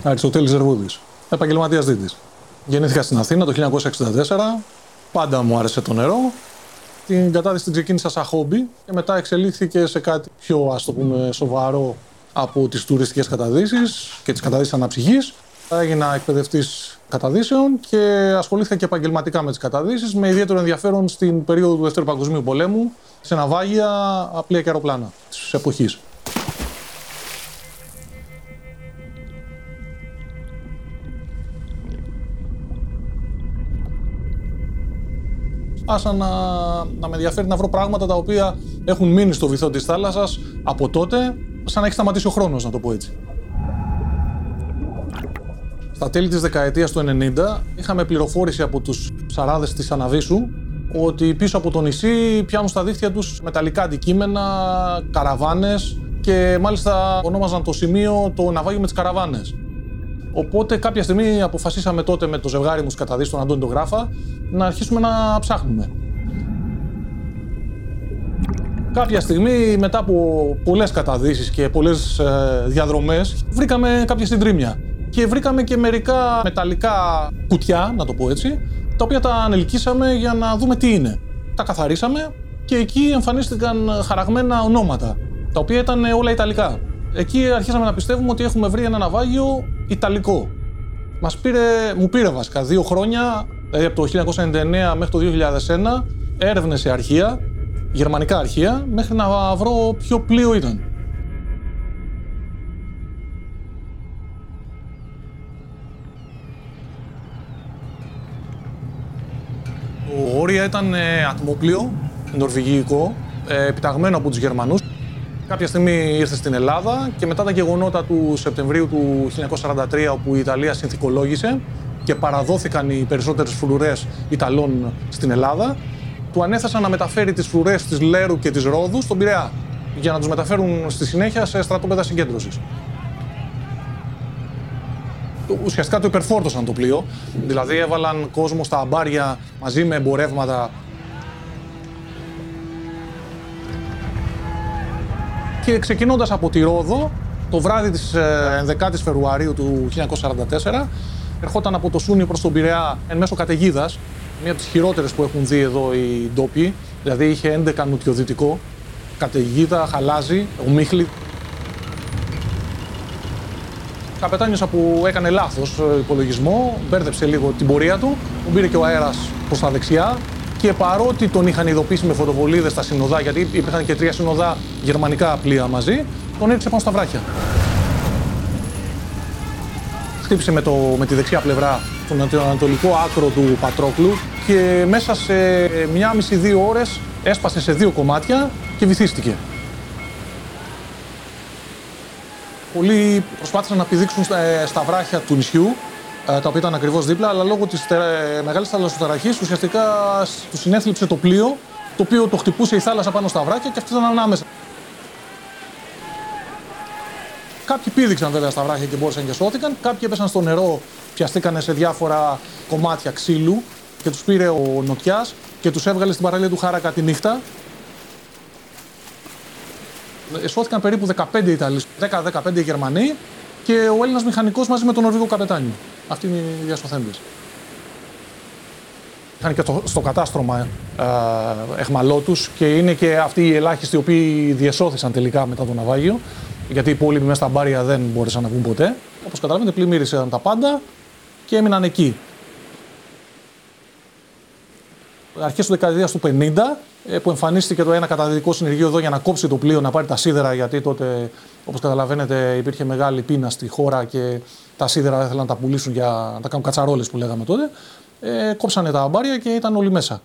Αριστοτέλης Ζερβούδης. Επαγγελματίας δίτης. Γεννήθηκα στην Αθήνα το 1964. Πάντα μου άρεσε το νερό. Την κατάδυση την ξεκίνησα σαν χόμπι και μετά εξελίχθηκε σε κάτι πιο, ας το πούμε, σοβαρό από τις τουριστικές καταδύσεις και τις καταδύσεις αναψυχής. Έγινα εκπαιδευτής καταδύσεων και ασχολήθηκα και επαγγελματικά με τις καταδύσεις, με ιδιαίτερο ενδιαφέρον στην περίοδο του Δεύτερου Παγκοσμίου Πολέμου, σε ναυάγια, πλοία και αεροπλάνα της εποχής. Άσα να με ενδιαφέρει να βρω πράγματα τα οποία έχουν μείνει στο βυθό της θάλασσας από τότε, σαν να έχει σταματήσει ο χρόνος, να το πω έτσι. Στα τέλη της δεκαετίας του 90 είχαμε πληροφόρηση από τους ψαράδες της Αναβίσου ότι πίσω από το νησί πιάνουν στα δίχτυα τους μεταλλικά αντικείμενα, καραβάνες και μάλιστα ονόμαζαν το σημείο το ναυάγιο με τις καραβάνες. Οπότε κάποια στιγμή αποφασίσαμε τότε με το ζευγάρι μου καταδύσεις, τον Αντώνη τον Γράφα, να αρχίσουμε να ψάχνουμε. Κάποια στιγμή, μετά από πολλές καταδύσεις και πολλές διαδρομές, βρήκαμε κάποια συντρίμμια. Και βρήκαμε και μερικά μεταλλικά κουτιά, να το πω έτσι, τα οποία τα ανελκύσαμε για να δούμε τι είναι. Τα καθαρίσαμε και εκεί εμφανίστηκαν χαραγμένα ονόματα, τα οποία ήταν όλα ιταλικά. Εκεί αρχίσαμε να πιστεύουμε ότι έχουμε βρει ένα ναυάγιο ιταλικό. Μου πήρε βασικά 2 χρόνια, δηλαδή από το 1999 μέχρι το 2001, έρευνες σε αρχεία, γερμανικά αρχεία, μέχρι να βρω ποιο πλοίο ήταν. Το Όρια ήταν ατμόπλοιο, νορβηγικό, επιταγμένο από τους Γερμανούς. Κάποια στιγμή ήρθε στην Ελλάδα και μετά τα γεγονότα του Σεπτεμβρίου του 1943, όπου η Ιταλία συνθηκολόγησε και παραδόθηκαν οι περισσότερες φρουρές Ιταλών στην Ελλάδα, του ανέθεσαν να μεταφέρει τις φρουρές της Λέρου και της Ρόδου στον Πειραιά, για να τους μεταφέρουν στη συνέχεια σε στρατόπεδα συγκέντρωσης. Ουσιαστικά το υπερφόρτωσαν το πλοίο, δηλαδή έβαλαν κόσμο στα αμπάρια μαζί με εμπορεύματα. Και ξεκινώντας από τη Ρόδο, το βράδυ της 11ης Φεβρουαρίου του 1944, ερχόταν από το Σούνιο προς τον Πειραιά εν μέσω καταιγίδας, μία από τις χειρότερες που έχουν δει εδώ οι ντόπιοι, δηλαδή είχε 11 νοτιοδυτικό, καταιγίδα, χαλάζι, ομίχλη. Καπετάνιος που έκανε λάθος υπολογισμό, μπέρδεψε λίγο την πορεία του, τον πήρε και ο αέρας προς τα δεξιά και παρότι τον είχαν ειδοποιήσει με φωτοβολίδες στα συνοδά, γιατί υπήρχαν και 3 συνοδά γερμανικά πλοία μαζί, τον έριξε πάνω στα βράχια. Χτύπησε με τη δεξιά πλευρά στον ανατολικό άκρο του Πατρόκλου και μέσα σε 1,5-2 ώρες έσπασε σε 2 κομμάτια και βυθίστηκε. Πολλοί προσπάθησαν να πηδήξουν στα βράχια του νησιού, τα οποία ήταν ακριβώς δίπλα, αλλά λόγω της μεγάλης θαλασσοταραχής ουσιαστικά του συνέθλιψε το πλοίο, το οποίο το χτυπούσε η θάλασσα πάνω στα βράχια και αυτό ήταν ανάμεσα. Κάποιοι πήδηξαν βέβαια στα βράχια και μπόρεσαν και σώθηκαν, κάποιοι έπεσαν στο νερό, πιαστήκανε σε διάφορα κομμάτια ξύλου και τους πήρε ο νοτιάς και τους έβγαλε στην παραλία του Χάρακα τη νύχτα. Σώθηκαν περίπου 15 Ιταλοί, 10-15 Γερμανοί και ο Έλληνας μηχανικός μαζί με τον Νορβηγό καπετάνιο. Αυτοί είναι οι διασωθέντες. Είχαν και στο κατάστρωμα εχμαλώτους και είναι και αυτοί οι ελάχιστοι οι οποίοι διεσώθησαν τελικά μετά το ναυάγιο, γιατί οι υπόλοιποι μέσα στα μπάρια δεν μπόρεσαν να βγουν ποτέ. Όπως καταλαβαίνετε, πλημμύρισαν τα πάντα και έμειναν εκεί. Αρχές του δεκαετίας του 50, που εμφανίστηκε το ένα καταδυτικό συνεργείο εδώ για να κόψει το πλοίο, να πάρει τα σίδερα, γιατί τότε, όπως καταλαβαίνετε, υπήρχε μεγάλη πείνα στη χώρα και τα σίδερα δεν ήθελαν να τα πουλήσουν για να τα κάνουν κατσαρόλες που λέγαμε τότε. Κόψανε τα αμπάρια και ήταν όλοι μέσα.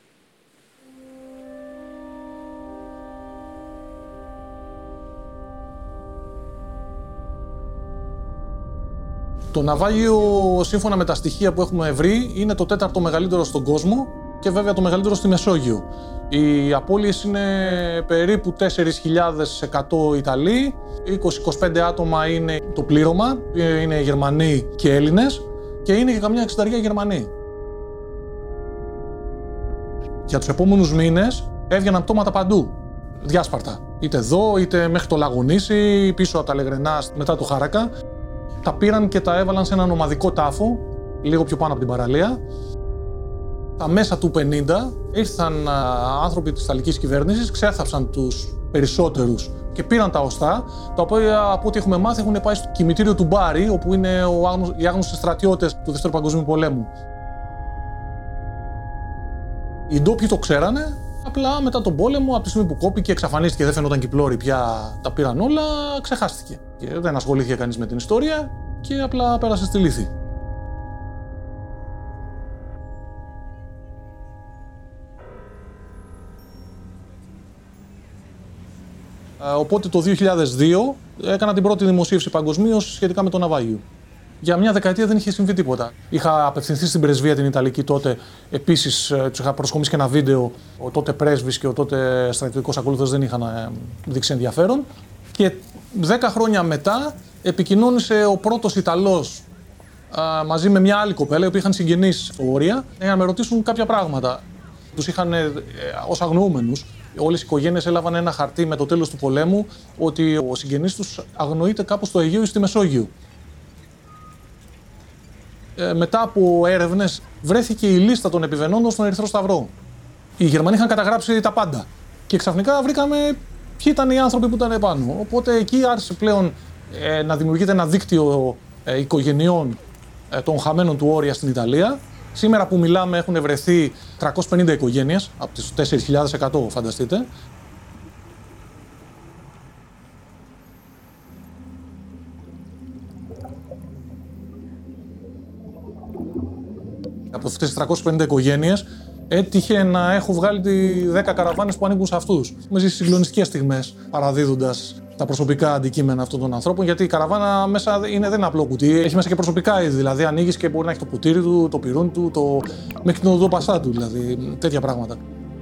Το ναυάγιο, σύμφωνα με τα στοιχεία που έχουμε βρει, είναι το 4ο μεγαλύτερο στον κόσμο και βέβαια το μεγαλύτερο στη Μεσόγειο. Οι απώλειες είναι περίπου 4.100 Ιταλοί, 20-25 άτομα είναι το πλήρωμα, είναι Γερμανοί και Έλληνες και είναι και καμιά 60 Γερμανοί. Για τους επόμενους μήνες έβγαιναν πτώματα παντού, διάσπαρτα. Είτε εδώ, είτε μέχρι το Λαγονήσι, πίσω από τα Λεγρενά μετά το Χάρακα. Τα πήραν και τα έβαλαν σε έναν ομαδικό τάφο, λίγο πιο πάνω από την παραλία. Τα μέσα του 50 ήρθαν άνθρωποι της Ιταλικής κυβέρνησης, ξέθαψαν τους περισσότερους και πήραν τα οστά, τα οποία από ό,τι έχουμε μάθει έχουν πάει στο κημητήριο του Μπάρι, όπου είναι οι άγνωστοι στρατιώτες του Δεύτερου Παγκοσμίου Πολέμου. Οι ντόπιοι το ξέρανε, απλά μετά τον πόλεμο, από τη στιγμή που κόπηκε, εξαφανίστηκε, δεν φαινόταν κυκλώρη πια, τα πήραν όλα, ξεχάστηκε. Και δεν ασχολήθηκε κανείς με την ιστορία και απλά πέρασε στη λύθη. Οπότε το 2002 έκανα την πρώτη δημοσίευση παγκοσμίως σχετικά με το ναυάγιο. Για μια δεκαετία δεν είχε συμβεί τίποτα. Είχα απευθυνθεί στην πρεσβεία την Ιταλική τότε. Επίσης, τους είχα προσκομίσει και ένα βίντεο. Ο τότε πρέσβης και ο τότε στρατιωτικός ακολούθος δεν είχαν δείξει ενδιαφέρον. Και 10 χρόνια μετά επικοινώνησε ο πρώτος Ιταλός μαζί με μια άλλη κοπέλα, οι οποίοι είχαν συγγενείς στο Όρια, για να με ρωτήσουν κάποια πράγματα. Τους είχαν ως αγνοούμενους. Όλες οι οικογένειες έλαβαν ένα χαρτί με το τέλος του πολέμου ότι ο συγγενής τους αγνοείται κάπου στο Αιγαίο ή στη Μεσόγειο. Μετά από έρευνες βρέθηκε η λίστα των επιβαινόντων στον Ερυθρό Σταυρό. Οι Γερμανοί είχαν καταγράψει τα πάντα και ξαφνικά βρήκαμε ποιοι ήταν οι άνθρωποι που ήταν επάνω. Οπότε εκεί άρχισε πλέον να δημιουργείται ένα δίκτυο οικογενειών των χαμένων του Όρια στην Ιταλία. Σήμερα που μιλάμε έχουν βρεθεί 350 οικογένειες από τις 4.100, φανταστείτε. Από αυτές τις 350 οικογένειες έτυχε να έχω βγάλει 10 καραβάνες που ανήκουν σε αυτούς. Έχουμε ζήσει συγκλονιστικές στιγμές παραδίδοντας τα προσωπικά αντικείμενα αυτών των ανθρώπων, γιατί η καραβάνα μέσα δεν είναι απλό κουτί, έχει μέσα και προσωπικά είδη. Δηλαδή, ανοίγεις και μπορεί να έχει το ποτήρι του, το πυρούν του, μέχρι την οδοπασά του, δηλαδή τέτοια πράγματα.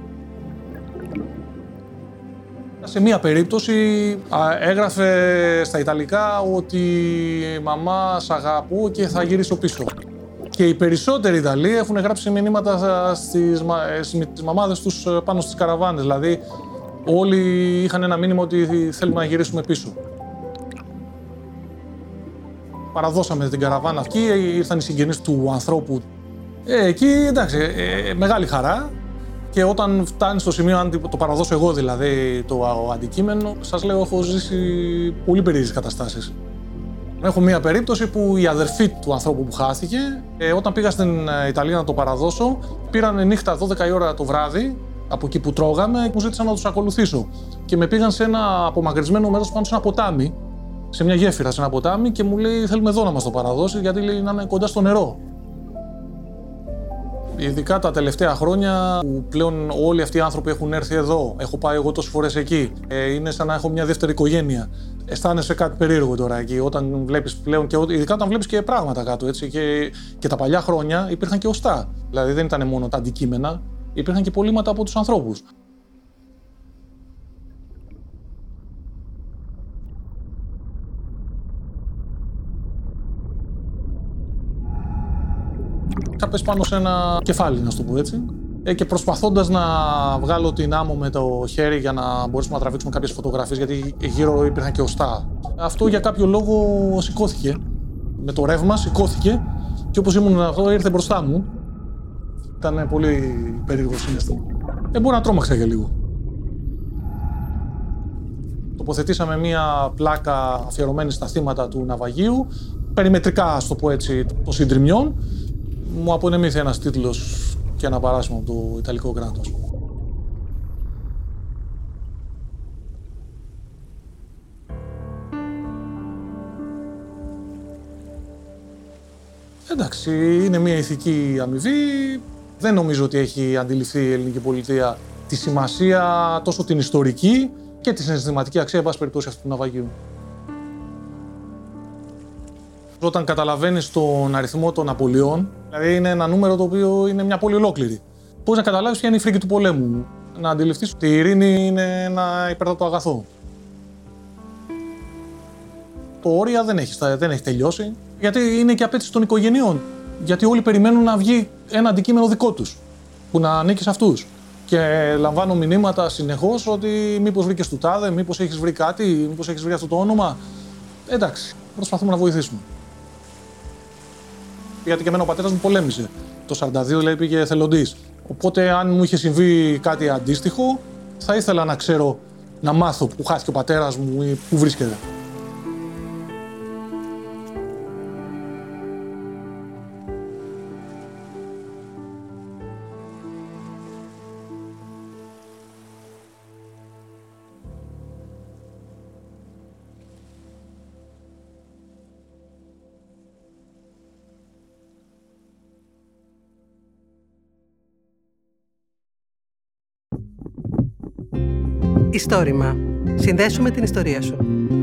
Σε μία περίπτωση έγραφε στα Ιταλικά ότι «Μαμά, σ' αγαπώ και θα γυρίσω πίσω». Και οι περισσότεροι Ιταλοί έχουν γράψει μηνύματα στις μαμάδες τους πάνω στις καραβάνες. Δηλαδή, όλοι είχαν ένα μήνυμα ότι θέλουμε να γυρίσουμε πίσω. Παραδώσαμε την καραβάνα αυτή, ήρθαν οι συγγενείς του ανθρώπου. Εκεί, εντάξει, μεγάλη χαρά. Και όταν φτάνει στο σημείο, αν το παραδώσω εγώ δηλαδή το αντικείμενο, σας λέω, έχω ζήσει πολύ περίεργες καταστάσεις. Έχω μία περίπτωση που η αδερφή του ανθρώπου που χάθηκε, όταν πήγα στην Ιταλία να το παραδώσω, πήραν νύχτα 12 η ώρα το βράδυ, από εκεί που τρώγαμε, και μου ζήτησαν να τους ακολουθήσω. Και με πήγαν σε ένα απομακρυσμένο μέρος πάνω σε ένα ποτάμι, σε μια γέφυρα, σε ένα ποτάμι, και μου λέει: θέλουμε εδώ να μας το παραδώσει, γιατί λέει να είναι κοντά στο νερό. Ειδικά τα τελευταία χρόνια που πλέον όλοι αυτοί οι άνθρωποι έχουν έρθει εδώ, έχω πάει εγώ τόσες φορές εκεί, είναι σαν να έχω μια δεύτερη οικογένεια. Αισθάνεσαι κάτι περίεργο τώρα εκεί, όταν βλέπεις πλέον, και ειδικά όταν βλέπεις και πράγματα κάτω, έτσι. Και τα παλιά χρόνια υπήρχαν και οστά. Δηλαδή δεν ήταν μόνο τα αντικείμενα, υπήρχαν και υπολείμματα από τους ανθρώπους. Είχα πέσει πάνω σε ένα κεφάλι, να σου το πω έτσι, και προσπαθώντας να βγάλω την άμμο με το χέρι για να μπορέσουμε να τραβήξουμε κάποιες φωτογραφίες, γιατί γύρω υπήρχαν και οστά. Αυτό για κάποιο λόγο σηκώθηκε. Με το ρεύμα σηκώθηκε και όπως ήμουν αυτό ήρθε μπροστά μου. Ήταν πολύ περίεργο συναίσθημα. Μπορεί να τρόμαξα για λίγο. Τοποθετήσαμε μία πλάκα αφιερωμένη στα θύματα του ναυαγίου, περιμετρικά, ας το πω έτσι, των συντριμιών. Μου απονεμήθη ένας τίτλος και ένα παράσημο από το Ιταλικό κράτος. Εντάξει, είναι μια ηθική αμοιβή. Δεν νομίζω ότι έχει αντιληφθεί η ελληνική πολιτεία τη σημασία, τόσο την ιστορική και τη συναισθηματική αξία, εν πάση περιπτώσει, αυτού του ναυαγίου. Όταν καταλαβαίνεις τον αριθμό των απολειών, δηλαδή είναι ένα νούμερο το οποίο είναι μια πόλη ολόκληρη. Πώς να καταλάβεις ποια είναι η φρίκη του πολέμου, να αντιληφθείς ότι η ειρήνη είναι ένα υπέρτατο αγαθό. Το Όρια δεν έχει τελειώσει, γιατί είναι και απέτηση των οικογενειών. Γιατί όλοι περιμένουν να βγει ένα αντικείμενο δικό τους, που να ανήκει σε αυτούς. Και λαμβάνω μηνύματα συνεχώς ότι μήπως βρήκες του τάδε, μήπως έχεις βρει κάτι, μήπως έχεις βρει αυτό το όνομα. Εντάξει, προσπαθούμε να βοηθήσουμε. Γιατί και εμένα ο πατέρας μου πολέμησε. Το 42 δηλαδή πήγε εθελοντής. Οπότε αν μου είχε συμβεί κάτι αντίστοιχο, θα ήθελα να ξέρω, να μάθω που χάθηκε ο πατέρας μου ή που βρίσκεται. Ιστόρημα. Συνδέσου με την ιστορία σου.